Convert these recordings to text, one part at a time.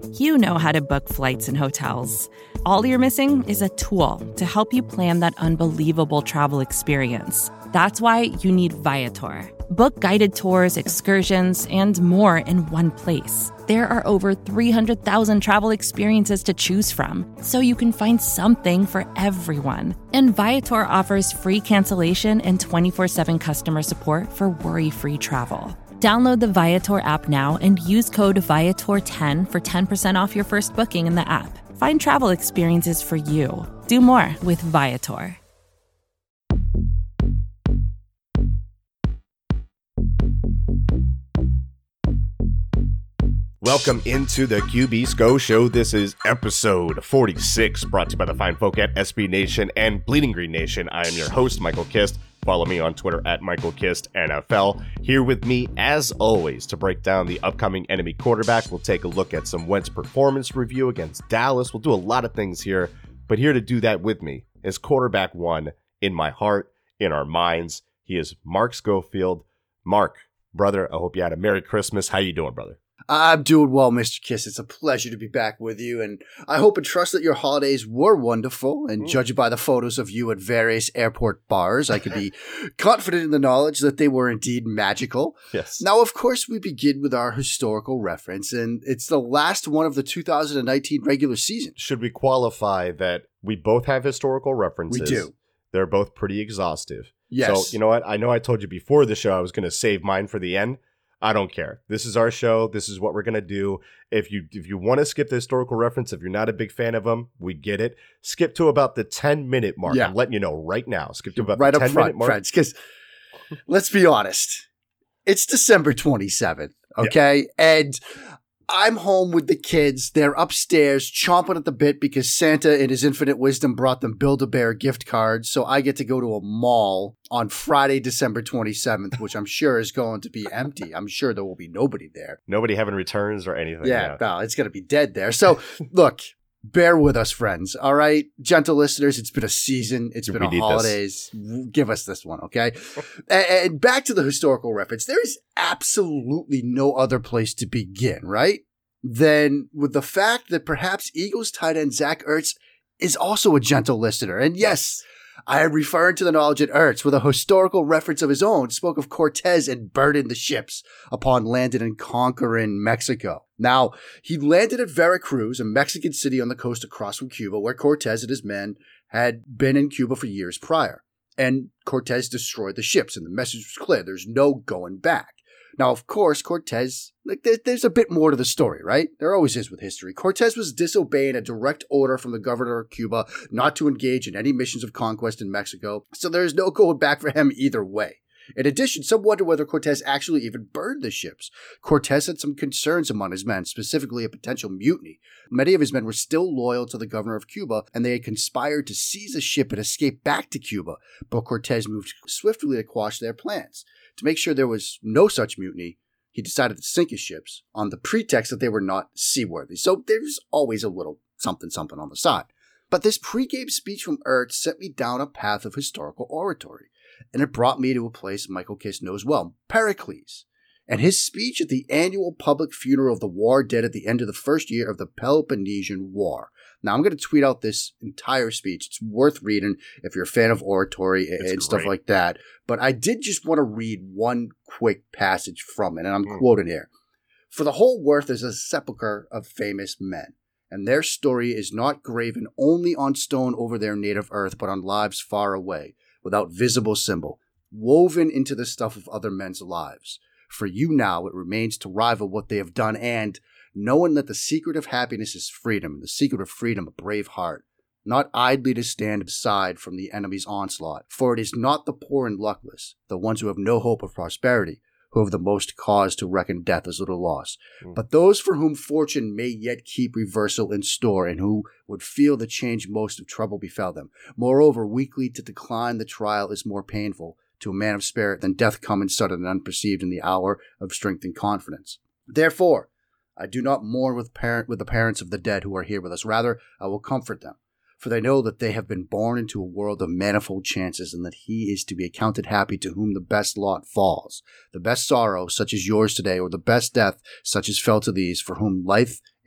You know how to book flights and hotels. All you're missing is a tool to help you plan that unbelievable travel experience. That's why you need Viator. Book guided tours, excursions, and more in one place. There are over 300,000 travel experiences to choose from, so you can find something for everyone. And Viator offers free cancellation and 24/7 customer support for worry-free travel. Download the Viator app now and use code Viator10 for 10% off your first booking in the app. Find travel experiences for you. Do more with Viator. Welcome into the QB SCO Show. This is episode 46, brought to you by the fine folk at SB Nation and Bleeding Green Nation. I am your host, Michael Kist. Follow me on Twitter at Michael Kist NFL. Here with me, as always, to break down the upcoming enemy quarterback. We'll take a look at some Wentz performance review against Dallas. We'll do a lot of things here, but here to do that with me is quarterback one in my heart, in our minds. He is Mark Schofield. Mark, brother, I hope you had a Merry Christmas. How you doing, brother? I'm doing well, Mr. Kiss. It's a pleasure to be back with you, and I hope and trust that your holidays were wonderful, and judging by the photos of you at various airport bars, I can be confident in the knowledge that they were indeed magical. Yes. Now, of course, we begin with our historical reference, and it's the last one of the 2019 regular season. Should we qualify that we both have historical references? We do. They're both pretty exhaustive. Yes. So, you know what? I know I told you before the show I was going to save mine for the end. I don't care. This is our show. This is what we're going to do. If you want to skip the historical reference, if you're not a big fan of them, we get it. Skip to about the 10-minute mark. Yeah. I'm letting you know right now. Skip to about right the up 10-minute front, mark. friends, because let's be honest. It's December 27th, okay? Yeah. And I'm home with the kids. They're upstairs chomping at the bit because Santa, in his infinite wisdom, brought them Build-A-Bear gift cards. So I get to go to a mall on Friday, December 27th, which I'm sure is going to be empty. I'm sure there will be nobody there. Nobody having returns or anything. Yeah, no, it's going to be dead there. So look, bear with us, friends. All right, gentle listeners, it's been a season. It's been a holidays. Give us this one, okay? And back to the historical reference. There is absolutely no other place to begin, right? Than with the fact that perhaps Eagles tight end Zach Ertz is also a gentle listener. And yes, I am referring to the knowledge that Ertz, with a historical reference of his own, spoke of Cortez and burning the ships upon landing and conquering Mexico. Now, he landed at Veracruz, a Mexican city on the coast across from Cuba, where Cortez and his men had been in Cuba for years prior. And Cortez destroyed the ships, and the message was clear. There's no going back. Now, of course, Cortez, there's a bit more to the story, right? There always is with history. Cortez was disobeying a direct order from the governor of Cuba not to engage in any missions of conquest in Mexico, so there's no going back for him either way. In addition, some wonder whether Cortez actually even burned the ships. Cortez had some concerns among his men, specifically a potential mutiny. Many of his men were still loyal to the governor of Cuba, and they had conspired to seize a ship and escape back to Cuba, but Cortez moved swiftly to quash their plans. To make sure there was no such mutiny, he decided to sink his ships on the pretext that they were not seaworthy. So there's always a little something on the side. But this pregame speech from Ertz sent me down a path of historical oratory, and it brought me to a place Michael Kiss knows well, Pericles, and his speech at the annual public funeral of the war dead at the end of the first year of the Peloponnesian War. Now, I'm going to tweet out this entire speech. It's worth reading if you're a fan of oratory and stuff like that. But I did just want to read one quick passage from it, and I'm quoting here. For the whole worth is a sepulchre of famous men, and their story is not graven only on stone over their native earth, but on lives far away, without visible symbol, woven into the stuff of other men's lives. For you now, it remains to rival what they have done, and knowing that the secret of happiness is freedom, and the secret of freedom a brave heart, not idly to stand aside from the enemy's onslaught. For it is not the poor and luckless, the ones who have no hope of prosperity, who have the most cause to reckon death as little loss, but those for whom fortune may yet keep reversal in store, and who would feel the change most if trouble befell them. Moreover, weakly to decline the trial is more painful to a man of spirit than death coming sudden and unperceived in the hour of strength and confidence. Therefore, I do not mourn with the parents of the dead who are here with us. Rather, I will comfort them, for they know that they have been born into a world of manifold chances, and that he is to be accounted happy to whom the best lot falls, the best sorrow, such as yours today, or the best death, such as fell to these, for whom life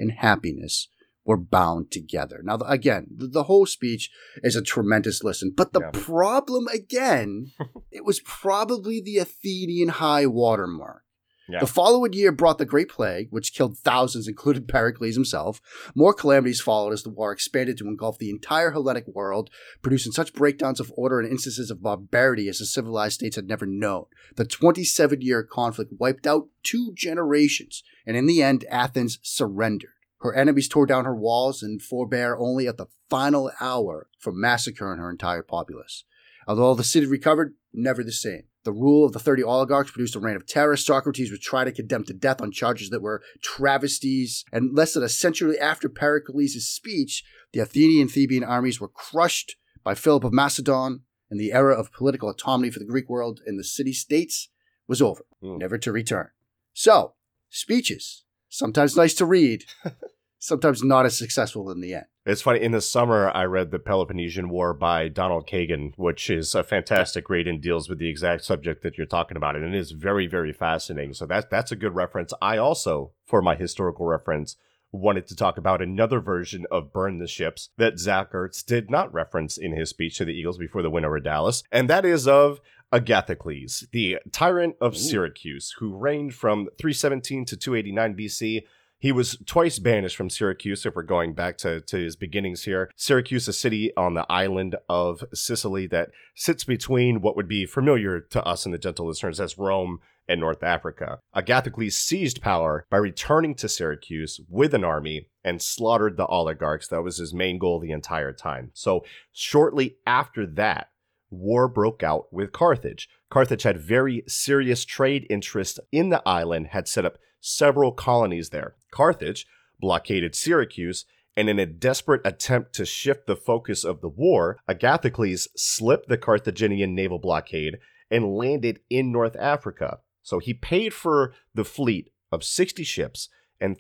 and happiness were bound together. Now, again, the whole speech is a tremendous listen, but the problem, again, it was probably the Athenian high watermark. Yeah. The following year brought the Great Plague, which killed thousands, including Pericles himself. More calamities followed as the war expanded to engulf the entire Hellenic world, producing such breakdowns of order and instances of barbarity as the civilized states had never known. The 27-year conflict wiped out 2 generations, and in the end, Athens surrendered. Her enemies tore down her walls and forbore only at the final hour from massacring her entire populace. Although the city recovered, never the same. The rule of the 30 oligarchs produced a reign of terror. Socrates was tried and condemned to death on charges that were travesties. And less than a century after Pericles' speech, the Athenian and Theban armies were crushed by Philip of Macedon, and the era of political autonomy for the Greek world and the city-states was over, never to return. So, speeches, sometimes nice to read, sometimes not as successful in the end. It's funny, in the summer, I read The Peloponnesian War by Donald Kagan, which is a fantastic read and deals with the exact subject that you're talking about. And it is very, very fascinating. So that's a good reference. I also, for my historical reference, wanted to talk about another version of Burn the Ships that Zach Ertz did not reference in his speech to the Eagles before the win over Dallas. And that is of Agathocles, the tyrant of Syracuse, who reigned from 317 to 289 BC. He was twice banished from Syracuse, if we're going back to his beginnings here. Syracuse, a city on the island of Sicily that sits between what would be familiar to us and the gentle listeners as Rome and North Africa. Agathocles seized power by returning to Syracuse with an army and slaughtered the oligarchs. That was his main goal the entire time. So shortly after that, war broke out with Carthage. Carthage had very serious trade interests in the island, had set up several colonies there. Carthage blockaded Syracuse, and in a desperate attempt to shift the focus of the war, Agathocles slipped the Carthaginian naval blockade and landed in North Africa. So he paid for the fleet of 60 ships and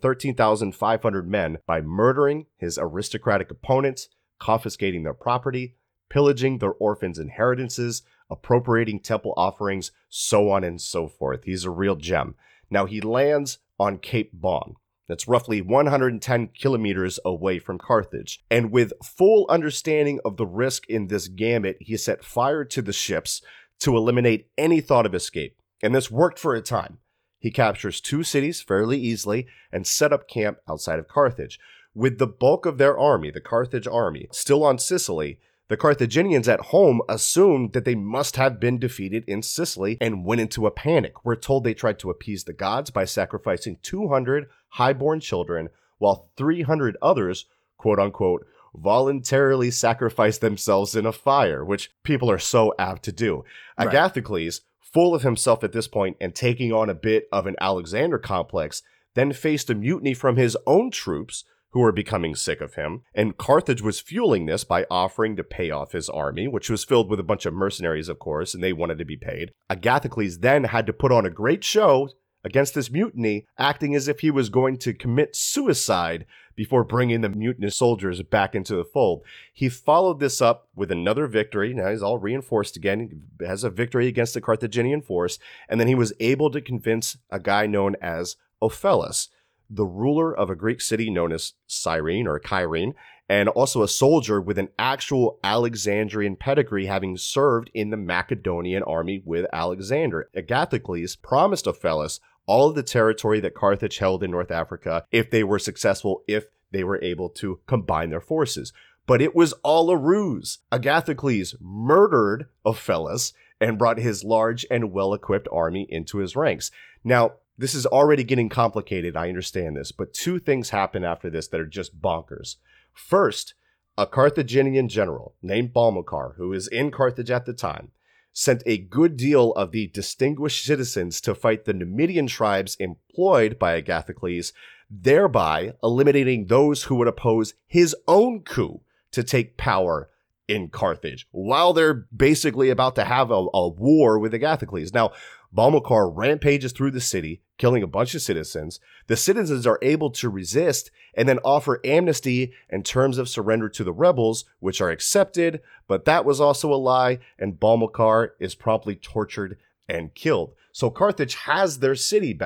13,500 men by murdering his aristocratic opponents, confiscating their property, pillaging their orphans' inheritances, appropriating temple offerings, so on and so forth. He's a real gem. Now, he lands on Cape Bon. That's roughly 110 kilometers away from Carthage. And with full understanding of the risk in this gambit, he set fire to the ships to eliminate any thought of escape. And this worked for a time. He captures 2 cities fairly easily and set up camp outside of Carthage. With the bulk of their army, the Carthage army, still on Sicily, the Carthaginians at home assumed that they must have been defeated in Sicily and went into a panic. We're told they tried to appease the gods by sacrificing 200 highborn children, while 300 others, quote-unquote, voluntarily sacrificed themselves in a fire, which people are so apt to do. Right. Agathocles, full of himself at this point and taking on a bit of an Alexander complex, then faced a mutiny from his own troops, who were becoming sick of him, and Carthage was fueling this by offering to pay off his army, which was filled with a bunch of mercenaries, of course, and they wanted to be paid. Agathocles then had to put on a great show against this mutiny, acting as if he was going to commit suicide before bringing the mutinous soldiers back into the fold. He followed this up with another victory. Now he's all reinforced again, he has a victory against the Carthaginian force, and then he was able to convince a guy known as Ophellas, the ruler of a Greek city known as Cyrene or Kyrene, and also a soldier with an actual Alexandrian pedigree, having served in the Macedonian army with Alexander. Agathocles promised Ophellas all of the territory that Carthage held in North Africa if they were successful, if they were able to combine their forces. But it was all a ruse. Agathocles murdered Ophellas and brought his large and well-equipped army into his ranks. Now, this is already getting complicated, I understand this, but 2 things happen after this that are just bonkers. First, a Carthaginian general named Balmokar, who is in Carthage at the time, sent a good deal of the distinguished citizens to fight the Numidian tribes employed by Agathocles, thereby eliminating those who would oppose his own coup to take power in Carthage, while they're basically about to have a war with Agathocles. Now, Balmokar rampages through the city, killing a bunch of citizens. The citizens are able to resist and then offer amnesty and terms of surrender to the rebels, which are accepted, but that was also a lie, and Balmokar is promptly tortured and killed. So Carthage has their city back,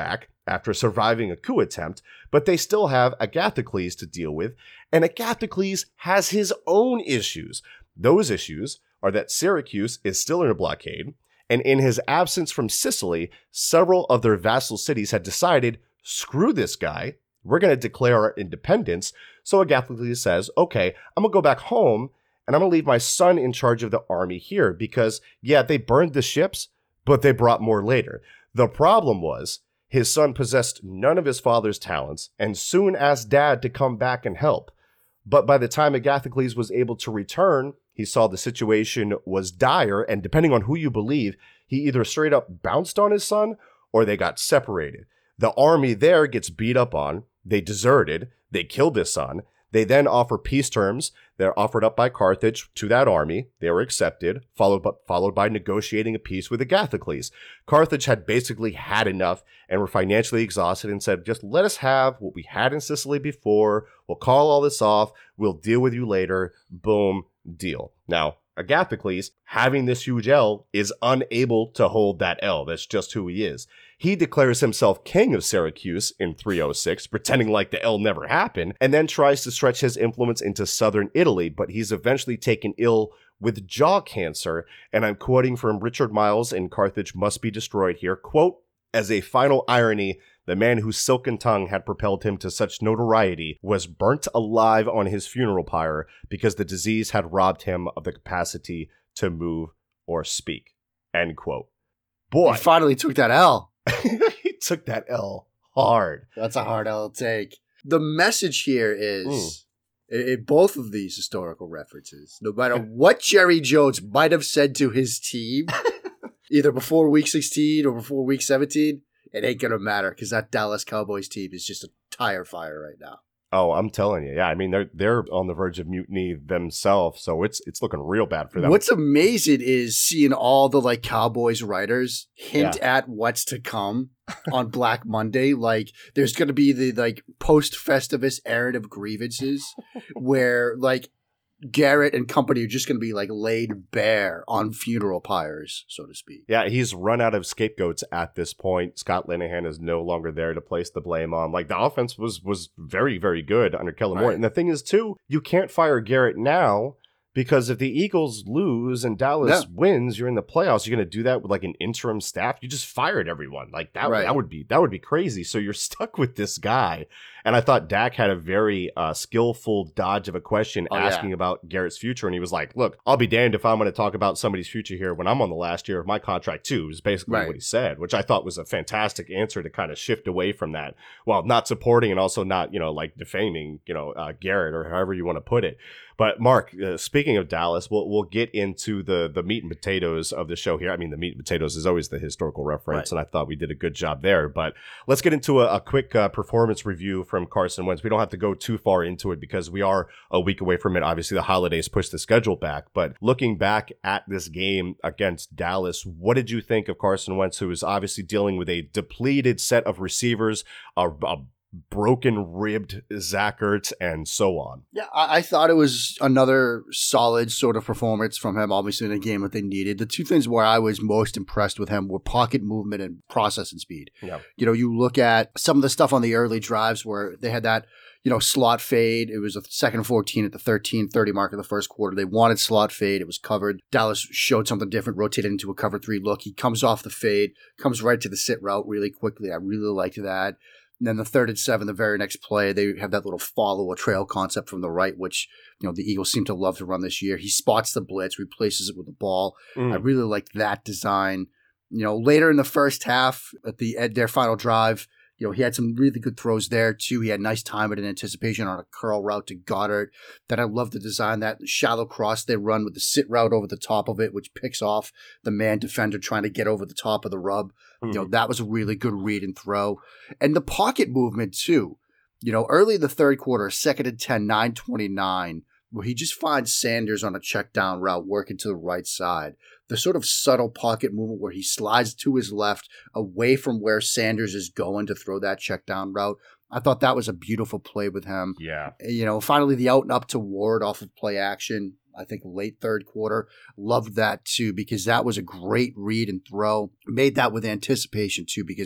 after surviving a coup attempt, but they still have Agathocles to deal with, and Agathocles has his own issues. Those issues are that Syracuse is still in a blockade, and in his absence from Sicily, several of their vassal cities had decided, screw this guy, we're going to declare our independence. So Agathocles says, okay, I'm going to go back home, and I'm going to leave my son in charge of the army here, because, yeah, they burned the ships, but they brought more later. The problem was, his son possessed none of his father's talents, and soon asked Dad to come back and help. But by the time Agathocles was able to return, he saw the situation was dire, and depending on who you believe, he either straight up bounced on his son, or they got separated. The army there gets beat up on, they deserted, they killed his son. They then offer peace terms. They're offered up by Carthage to that army. They were accepted, followed by negotiating a peace with Agathocles. Carthage had basically had enough and were financially exhausted and said, just let us have what we had in Sicily before. We'll call all this off. We'll deal with you later. Boom, deal. Now, Agathocles, having this huge L, is unable to hold that L. That's just who he is. He declares himself king of Syracuse in 306, pretending like the L never happened, and then tries to stretch his influence into southern Italy, but he's eventually taken ill with jaw cancer, and I'm quoting from Richard Miles in Carthage Must Be Destroyed here, quote, as a final irony, the man whose silken tongue had propelled him to such notoriety was burnt alive on his funeral pyre because the disease had robbed him of the capacity to move or speak. End quote. Boy. He finally took that L. He took that L hard. That's a hard L to take. The message here is, in both of these historical references, no matter what Jerry Jones might have said to his team, either before week 16 or before week 17, it ain't going to matter because that Dallas Cowboys team is just a tire fire right now. Oh, I'm telling you. Yeah, I mean, they're on the verge of mutiny themselves, so it's looking real bad for them. What's amazing is seeing all the like Cowboys writers hint at what's to come on Black Monday. Like, there's going to be the like post-Festivus airing of grievances where like Garrett and company are just going to be like laid bare on funeral pyres, so to speak. Yeah, he's run out of scapegoats at this point. Scott Linehan is no longer there to place the blame on. Like, the offense was very, very good under Kellen Moore. And the thing is, too, you can't fire Garrett now because if the Eagles lose and Dallas wins, you're in the playoffs. You're going to do that with like an interim staff. You just fired everyone. Like that would be crazy. So you're stuck with this guy. And I thought Dak had a very skillful dodge of a question asking about Garrett's future. And he was like, look, I'll be damned if I'm going to talk about somebody's future here when I'm on the last year of my contract too, is basically what he said, which I thought was a fantastic answer to kind of shift away from that. Well, not supporting and also not, like defaming, Garrett or however you want to put it. But Mark, speaking of Dallas, we'll get into the meat and potatoes of the show here. I mean, the meat and potatoes is always the historical reference, and I thought we did a good job there. But let's get into a quick performance review from Carson Wentz. We don't have to go too far into it because we are a week away from it. Obviously, the holidays pushed the schedule back. But looking back at this game against Dallas, what did you think of Carson Wentz, who is obviously dealing with a depleted set of receivers, a broken ribbed Zach Ertz, and so on? Yeah, I thought it was another solid sort of performance from him, obviously in a game that they needed. The two things where I was most impressed with him were pocket movement and processing speed. Yeah. You look at some of the stuff on the early drives where they had that, slot fade. It was a 2nd and 14 at the 13:30 mark of the first quarter. They wanted slot fade. It was covered. Dallas showed something different, rotated into a cover 3 look. He comes off the fade, comes right to the sit route really quickly. I really liked that. And then the 3rd and 7, the very next play, they have that little follow a trail concept from the right, which, the Eagles seem to love to run this year. He spots the blitz, replaces it with the ball. I really liked that design. Later in the first half, at their final drive, he had some really good throws there too. He had nice timing and anticipation on a curl route to Goddard. Then I love the design, that shallow cross they run with the sit route over the top of it, which picks off the man defender trying to get over the top of the rub. That was a really good read and throw. And the pocket movement too. Early in the third quarter, 2nd and 10, 9:29, where he just finds Sanders on a check down route working to the right side. The sort of subtle pocket movement where he slides to his left away from where Sanders is going to throw that check down route. I thought that was a beautiful play with him. Yeah. Finally the out and up to Ward off of play action, I think late third quarter. Loved that too because that was a great read and throw. Made that with anticipation too because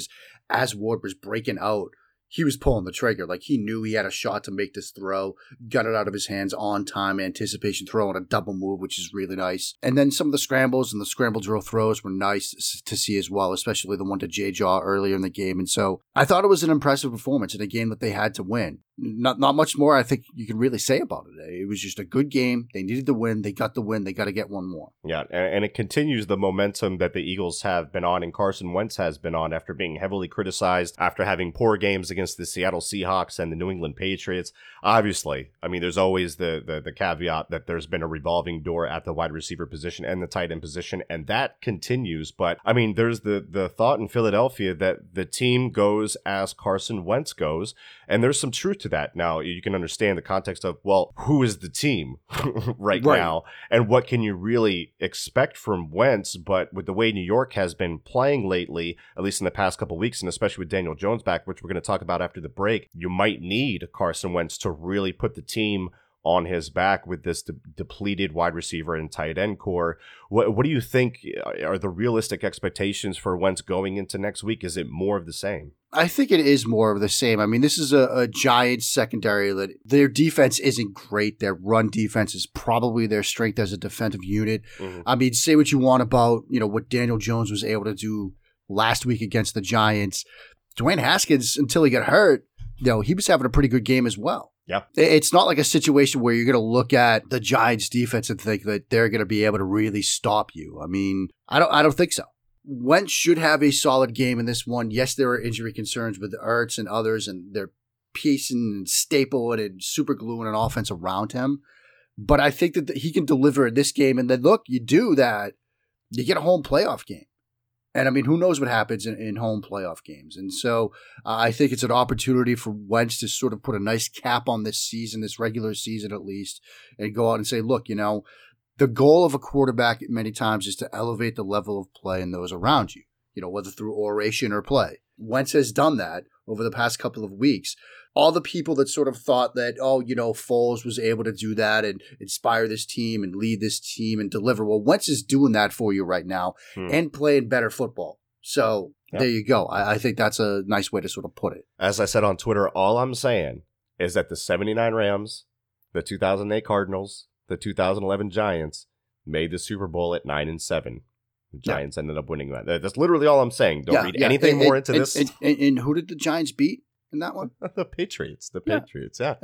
as Ward was breaking out, he was pulling the trigger. Like, he knew he had a shot to make this throw, got it out of his hands on time, anticipation throw on a double move, which is really nice. And then some of the scrambles and the scramble drill throws were nice to see as well, especially the one to Jay Jaw earlier in the game. And so I thought it was an impressive performance in a game that they had to win. Not much more I think you can really say about it. It was just a good game. They needed to win. They got the win. They got to get one more. Yeah, and it continues the momentum that the Eagles have been on and Carson Wentz has been on after being heavily criticized, after having poor games against the Seattle Seahawks and the New England Patriots. Obviously, I mean, there's always the caveat that there's been a revolving door at the wide receiver position and the tight end position, and that continues. But, I mean, there's the thought in Philadelphia that the team goes as Carson Wentz goes, and there's some truth to that. Now, you can understand the context of, well, who is the team right now, and what can you really expect from Wentz? But with the way New York has been playing lately, at least in the past couple of weeks, and especially with Daniel Jones back, which we're going to talk about after the break, you might need Carson Wentz to really put the team on his back with this depleted wide receiver and tight end core. What do you think are the realistic expectations for Wentz going into next week? Is it more of the same? I think it is more of the same. I mean, this is a Giants secondary that their defense isn't great. Their run defense is probably their strength as a defensive unit. Mm-hmm. I mean, say what you want about, what Daniel Jones was able to do last week against the Giants. Dwayne Haskins, until he got hurt, he was having a pretty good game as well. Yeah. It's not like a situation where you're going to look at the Giants defense and think that they're going to be able to really stop you. I mean, I don't think so. Wentz should have a solid game in this one. Yes, there are injury concerns with Ertz and others, and they're piecing and stapling and super gluing an offense around him. But I think that he can deliver in this game. And then, look, you do that, you get a home playoff game. And, I mean, who knows what happens in home playoff games. And so I think it's an opportunity for Wentz to sort of put a nice cap on this season, this regular season at least, and go out and say, look, the goal of a quarterback many times is to elevate the level of play in those around you, whether through oration or play. Wentz has done that over the past couple of weeks. All the people that sort of thought that, Foles was able to do that and inspire this team and lead this team and deliver. Well, Wentz is doing that for you right now and playing better football. So There you go. I think that's a nice way to sort of put it. As I said on Twitter, all I'm saying is that the 79 Rams, the 2008 Cardinals, the 2011 Giants made the Super Bowl at 9-7. The Giants ended up winning that. That's literally all I'm saying. Don't read anything more into this. And who did the Giants beat in that one? The Patriots. Patriots. Yeah.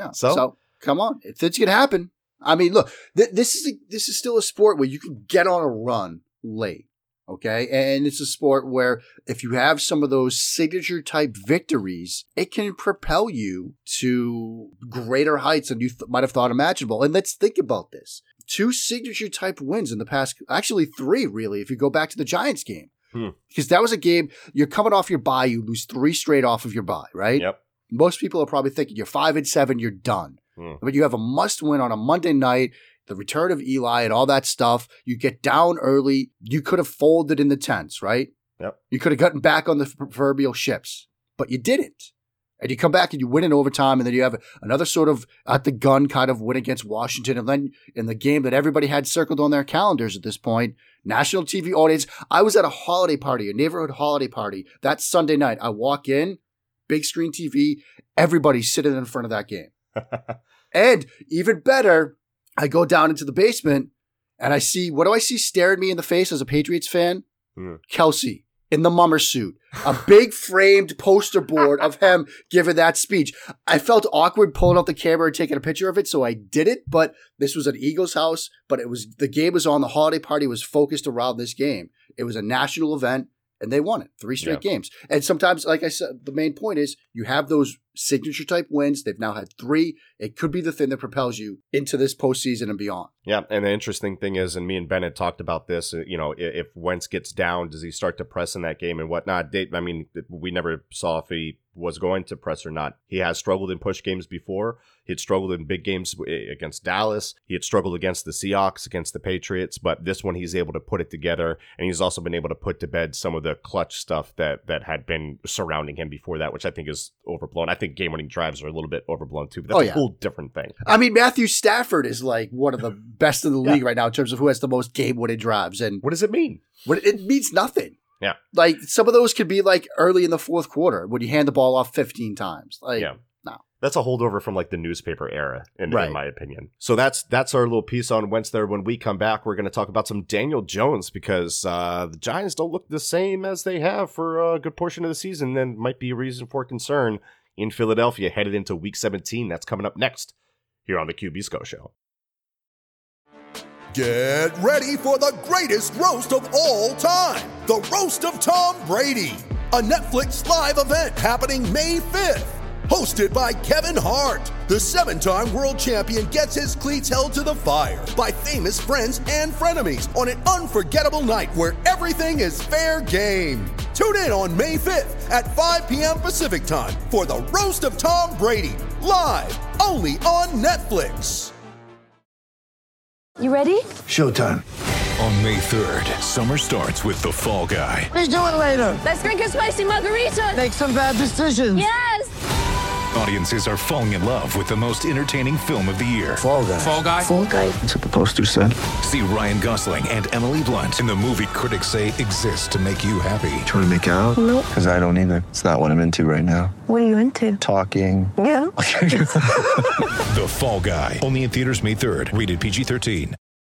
So come on, it's gonna happen. I mean, look, this is still a sport where you can get on a run late. Okay. And it's a sport where if you have some of those signature type victories, it can propel you to greater heights than you might have thought imaginable. And let's think about this. 2 signature type wins in the past, actually 3 really, if you go back to the Giants game. Because that was a game, you're coming off your bye, you lose 3 straight off of your bye, right? Yep. Most people are probably thinking you're 5-7, you're done. But you have a must win on a Monday night, the return of Eli and all that stuff. You get down early. You could have folded in the 10s, right? Yep. You could have gotten back on the proverbial ships, but you didn't. And you come back and you win in overtime, and then you have another sort of at the gun kind of win against Washington. And then in the game that everybody had circled on their calendars at this point, national TV audience. I was at a holiday party, a neighborhood holiday party, that Sunday night. I walk in, big screen TV, everybody's sitting in front of that game. And even better, I go down into the basement and I see, what do I see staring me in the face as a Patriots fan? Kelsey in the mummer suit, a big framed poster board of him giving that speech. I felt awkward pulling out the camera and taking a picture of it, so I did it. But this was at Eagles house, but the game was on. The holiday party was focused around this game. It was a national event. And they won it 3 straight games. And sometimes, like I said, the main point is you have those signature type wins. They've now had 3. It could be the thing that propels you into this postseason and beyond. Yeah. And the interesting thing is, and me and Bennett talked about this, if Wentz gets down, does he start to press in that game and whatnot? We never saw if he was going to press or not. He has struggled in push games before. He had struggled in big games against Dallas. He had struggled against the Seahawks, against the Patriots. But this one, he's able to put it together. And he's also been able to put to bed some of the clutch stuff that had been surrounding him before that, which I think is overblown. I think game-winning drives are a little bit overblown too. But that's a whole different thing. I mean, Matthew Stafford is like one of the best in the league right now in terms of who has the most game-winning drives. And what does it mean? It means nothing. Yeah. Like, some of those could be like early in the fourth quarter when you hand the ball off 15 times. Like, yeah. No. That's a holdover from like the newspaper era, in my opinion. So that's our little piece on Wentz there. When we come back, we're going to talk about some Daniel Jones because the Giants don't look the same as they have for a good portion of the season, and might be a reason for concern in Philadelphia headed into Week 17. That's coming up next here on the QB Show. Get ready for the greatest roast of all time, the Roast of Tom Brady, a Netflix live event happening May 5th. Hosted by Kevin Hart, the 7-time world champion gets his cleats held to the fire by famous friends and frenemies on an unforgettable night where everything is fair game. Tune in on May 5th at 5 p.m. Pacific time for the Roast of Tom Brady, live only on Netflix. You ready? Showtime. On May 3rd, summer starts with The Fall Guy. Let's do it later. Let's drink a spicy margarita. Make some bad decisions. Yes! Audiences are falling in love with the most entertaining film of the year. Fall Guy. Fall Guy? Fall Guy. That's what the poster said. See Ryan Gosling and Emily Blunt in the movie critics say exists to make you happy. Trying to make it out? Nope. Because I don't either. It's not what I'm into right now. What are you into? Talking. Yeah. The Fall Guy. Only in theaters May 3rd. Rated PG-13.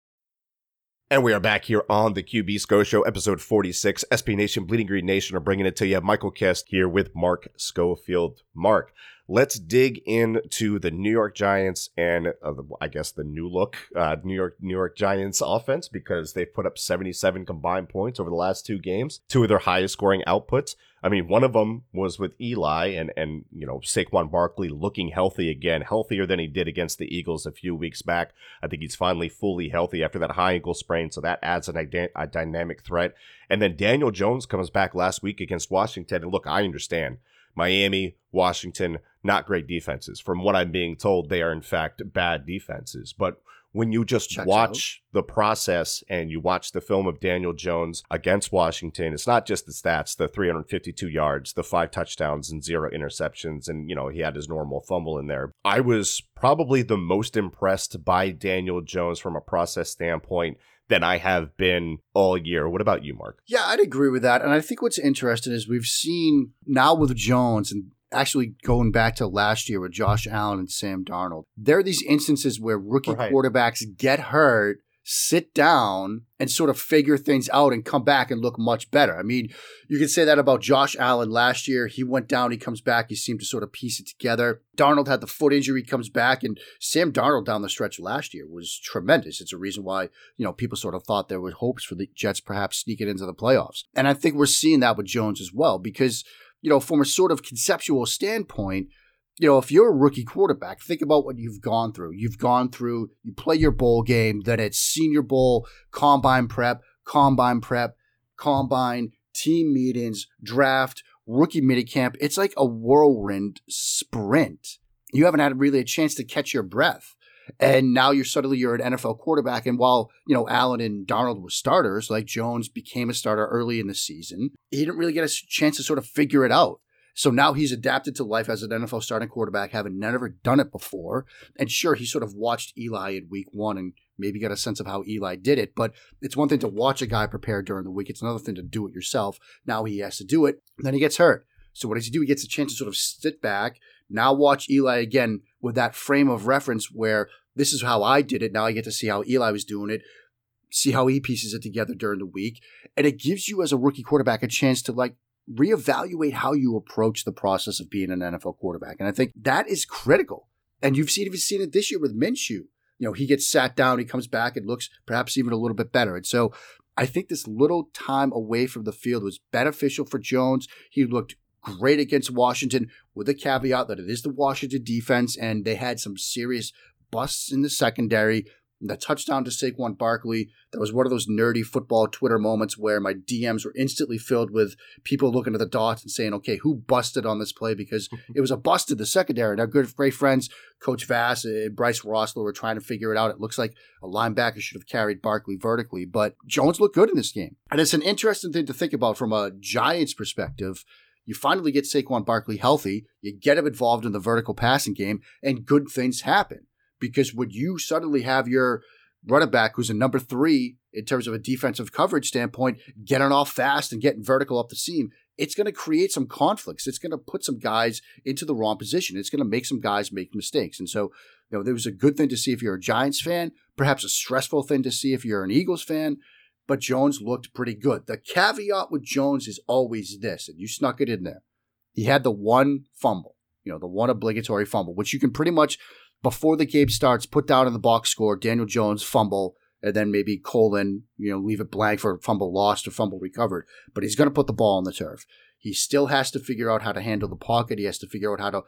And we are back here on the QB Show, episode 46. SB Nation, Bleeding Green Nation are bringing it to you. Michael Kist here with Mark Schofield. Mark, let's dig into the New York Giants and I guess the new look New York Giants offense, because they've put up 77 combined points over the last 2 games, 2 of their highest scoring outputs. I mean, one of them was with Eli and you know, Saquon Barkley looking healthy again, healthier than he did against the Eagles a few weeks back. I think he's finally fully healthy after that high ankle sprain, so that adds a dynamic threat. And then Daniel Jones comes back last week against Washington, and look, I understand. Miami, Washington, not great defenses. From what I'm being told, they are in fact bad defenses. But when you just watch the process and you watch the film of Daniel Jones against Washington, it's not just the stats, the 352 yards, the 5 touchdowns and 0 interceptions. And, you know, he had his normal fumble in there. I was probably the most impressed by Daniel Jones from a process standpoint than I have been all year. What about you, Mark? Yeah, I'd agree with that. And I think what's interesting is we've seen now with Jones and actually going back to last year with Josh Allen and Sam Darnold, there are these instances where rookie quarterbacks get hurt, sit down, and sort of figure things out and come back and look much better. I mean, you could say that about Josh Allen last year. He went down, he comes back, he seemed to sort of piece it together. Darnold had the foot injury, comes back, and Sam Darnold down the stretch last year was tremendous. It's a reason why, you know, people sort of thought there were hopes for the Jets perhaps sneaking into the playoffs. And I think we're seeing that with Jones as well, because, you know, from a sort of conceptual standpoint, you know, if you're a rookie quarterback, think about what you've gone through. You play your bowl game, then it's Senior Bowl, combine prep, team meetings, draft, rookie minicamp. It's like a whirlwind sprint. You haven't had really a chance to catch your breath. And now you're an NFL quarterback. And while, you know, Allen and Darnold were starters, like Jones became a starter early in the season, he didn't really get a chance to sort of figure it out. So now he's adapted to life as an NFL starting quarterback, having never done it before. And sure, he sort of watched Eli in week 1 and maybe got a sense of how Eli did it. But it's one thing to watch a guy prepare during the week. It's another thing to do it yourself. Now he has to do it. And then he gets hurt. So what does he do? He gets a chance to sort of sit back, now watch Eli again with that frame of reference where this is how I did it. Now I get to see how Eli was doing it, see how he pieces it together during the week. And it gives you as a rookie quarterback a chance to like reevaluate how you approach the process of being an NFL quarterback. And I think that is critical. And you've seen it this year with Minshew. You know, he gets sat down, he comes back and looks perhaps even a little bit better. And so I think this little time away from the field was beneficial for Jones. He looked great against Washington, with a caveat that it is the Washington defense and they had some serious busts in the secondary. The touchdown to Saquon Barkley, that was one of those nerdy football Twitter moments where my DMs were instantly filled with people looking at the dots and saying, okay, who busted on this play? Because it was a bust in the secondary. And our great friends, Coach Vass and Bryce Rossler, were trying to figure it out. It looks like a linebacker should have carried Barkley vertically, but Jones looked good in this game. And it's an interesting thing to think about from a Giants perspective. You finally get Saquon Barkley healthy, you get him involved in the vertical passing game, and good things happen. Because when you suddenly have your running back who's a number 3 in terms of a defensive coverage standpoint, getting off fast and getting vertical up the seam, it's going to create some conflicts. It's going to put some guys into the wrong position. It's going to make some guys make mistakes. And so, there was a good thing to see if you're a Giants fan, perhaps a stressful thing to see if you're an Eagles fan, but Jones looked pretty good. The caveat with Jones is always this, and you snuck it in there. He had the one fumble, the one obligatory fumble, which you can pretty much, before the game starts, put down in the box score, Daniel Jones fumble, and then maybe colon, leave it blank for fumble lost or fumble recovered. But he's going to put the ball on the turf. He still has to figure out how to handle the pocket. He has to figure out how to,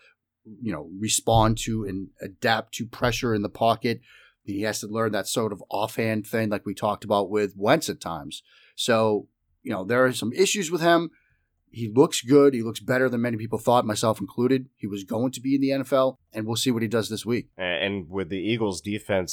respond to and adapt to pressure in the pocket. He has to learn that sort of offhand thing like we talked about with Wentz at times. So, there are some issues with him. He looks good. He looks better than many people thought, myself included. He was going to be in the NFL, and we'll see what he does this week. And with the Eagles defense,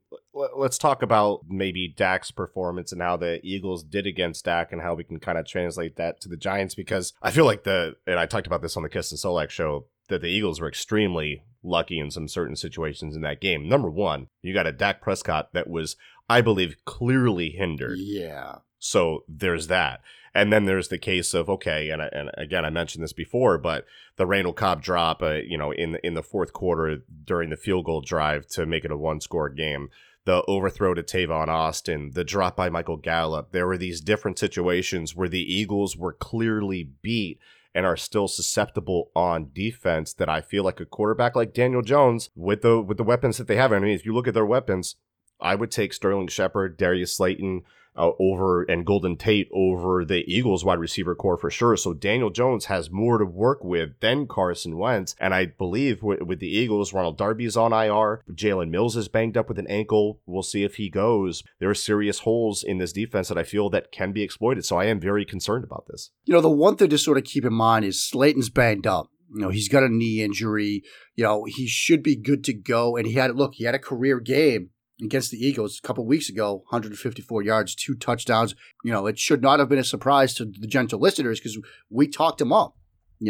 let's talk about maybe Dak's performance and how the Eagles did against Dak and how we can kind of translate that to the Giants, because I feel like and I talked about this on the Kiss and Solak show, that the Eagles were extremely lucky in some certain situations in that game. Number one, you got a Dak Prescott that was, I believe, clearly hindered. Yeah. So there's that. And then there's the case of, okay, and again, I mentioned this before, but the Randall Cobb drop, in the fourth quarter during the field goal drive to make it a one-score game, the overthrow to Tavon Austin, the drop by Michael Gallup. There were these different situations where the Eagles were clearly beat and are still susceptible on defense that I feel like a quarterback like Daniel Jones, with the weapons that they have, if you look at their weapons, I would take Sterling Shepard, Darius Slayton, over and Golden Tate over the Eagles wide receiver core for sure. So Daniel Jones has more to work with than Carson Wentz. And I believe with the Eagles, Ronald Darby's on IR. Jalen Mills is banged up with an ankle. We'll see if he goes. There are serious holes in this defense that I feel that can be exploited. So I am very concerned about this. The one thing to sort of keep in mind is Slayton's banged up. He's got a knee injury. He should be good to go. And he had a career game against the Eagles a couple of weeks ago, 154 yards, 2 touchdowns. It should not have been a surprise to the gentle listeners because we talked him up,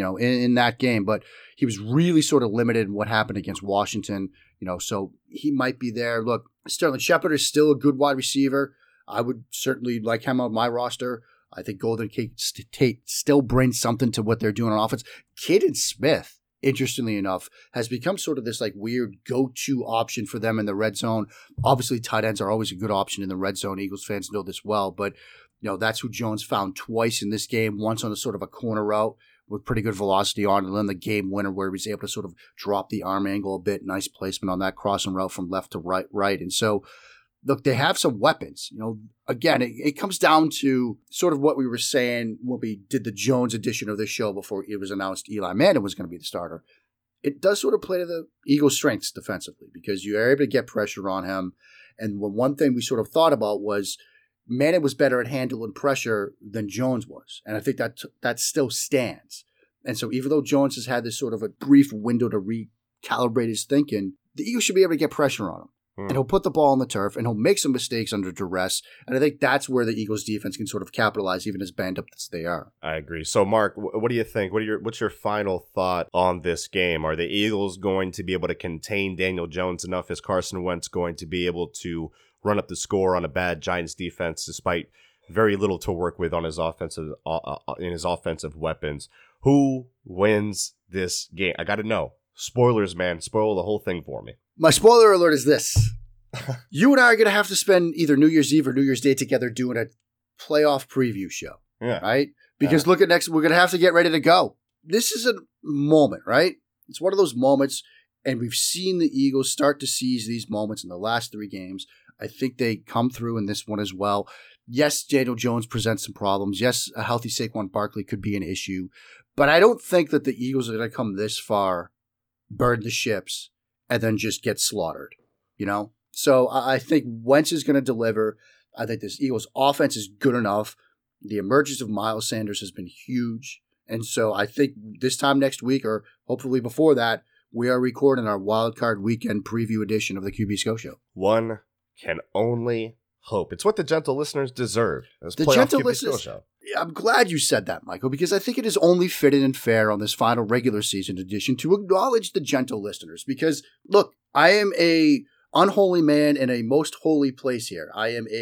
in that game. But he was really sort of limited in what happened against Washington, so he might be there. Look, Sterling Shepard is still a good wide receiver. I would certainly like him on my roster. I think Golden Tate still brings something to what they're doing on offense. Caden Smith, interestingly enough, has become sort of this like weird go-to option for them in the red zone. Obviously, tight ends are always a good option in the red zone. Eagles fans know this well, but that's who Jones found twice in this game, once on a sort of a corner route with pretty good velocity on, and then the game winner where he was able to sort of drop the arm angle a bit. Nice placement on that crossing route from left to right. And so, look, they have some weapons. Again, it comes down to sort of what we were saying when we did the Jones edition of this show before it was announced Eli Manning was going to be the starter. It does sort of play to the Eagles' strengths defensively because you are able to get pressure on him. And one thing we sort of thought about was Manning was better at handling pressure than Jones was. And I think that still stands. And so even though Jones has had this sort of a brief window to recalibrate his thinking, the Eagles should be able to get pressure on him. And he'll put the ball on the turf, and he'll make some mistakes under duress. And I think that's where the Eagles' defense can sort of capitalize, even as banged up as they are. I agree. So, Mark, what do you think? What's your final thought on this game? Are the Eagles going to be able to contain Daniel Jones enough? Is Carson Wentz going to be able to run up the score on a bad Giants defense, despite very little to work with on his offensive weapons? Who wins this game? I got to know. Spoilers, man. Spoil the whole thing for me. My spoiler alert is this. You and I are going to have to spend either New Year's Eve or New Year's Day together doing a playoff preview show. Yeah. Right? Because look at next, we're going to have to get ready to go. This is a moment, right? It's one of those moments, and we've seen the Eagles start to seize these moments in the last 3 games. I think they come through in this one as well. Yes, Daniel Jones presents some problems. Yes, a healthy Saquon Barkley could be an issue. But I don't think that the Eagles are going to come this far, burn the ships, and then just get slaughtered, So I think Wentz is going to deliver. I think this Eagles offense is good enough. The emergence of Miles Sanders has been huge. And so I think this time next week, or hopefully before that, we are recording our Wild Card Weekend preview edition of the QB SCO Show. One can only hope. It's what the gentle listeners deserve. The gentle listeners. I'm glad you said that, Michael, because I think it is only fitting and fair on this final regular season edition to acknowledge the gentle listeners. Because, look, I am a unholy man in a most holy place here. I am a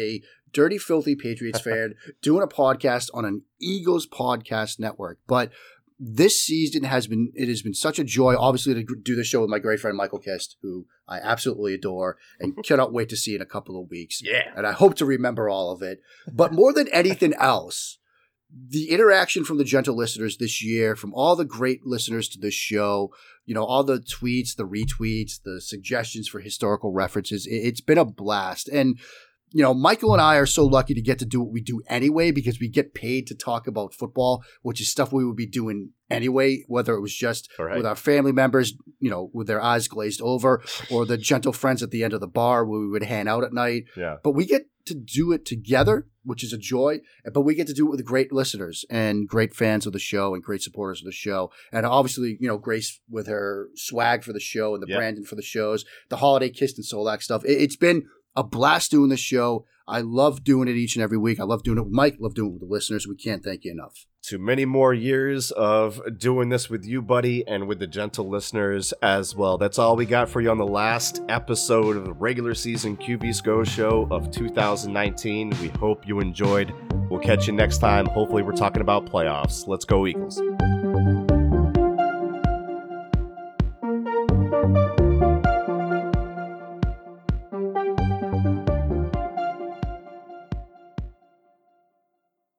dirty, filthy Patriots fan doing a podcast on an Eagles podcast network. But this season has been such a joy, obviously, to do this show with my great friend Michael Kist, who I absolutely adore and cannot wait to see in a couple of weeks. Yeah. And I hope to remember all of it. But more than anything else, the interaction from the gentle listeners this year, from all the great listeners to this show, all the tweets, the retweets, the suggestions for historical references, it's been a blast. And Michael and I are so lucky to get to do what we do anyway, because we get paid to talk about football, which is stuff we would be doing anyway, whether it was just with our family members, with their eyes glazed over, or the gentle friends at the end of the bar where we would hang out at night. Yeah. But we get to do it together, which is a joy, but we get to do it with great listeners and great fans of the show and great supporters of the show. And obviously, Grace with her swag for the show and the branding for the shows, the holiday Kist and Solak stuff. It's been a blast doing this show. I love doing it each and every week. I love doing it with Mike. I love doing it with the listeners. We can't thank you enough. To many more years of doing this with you, buddy, and with the gentle listeners as well. That's all we got for you on the last episode of the regular season QB's Go Show of 2019. We hope you enjoyed. We'll catch you next time. Hopefully we're talking about playoffs. Let's go Eagles.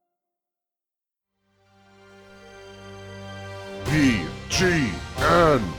PGN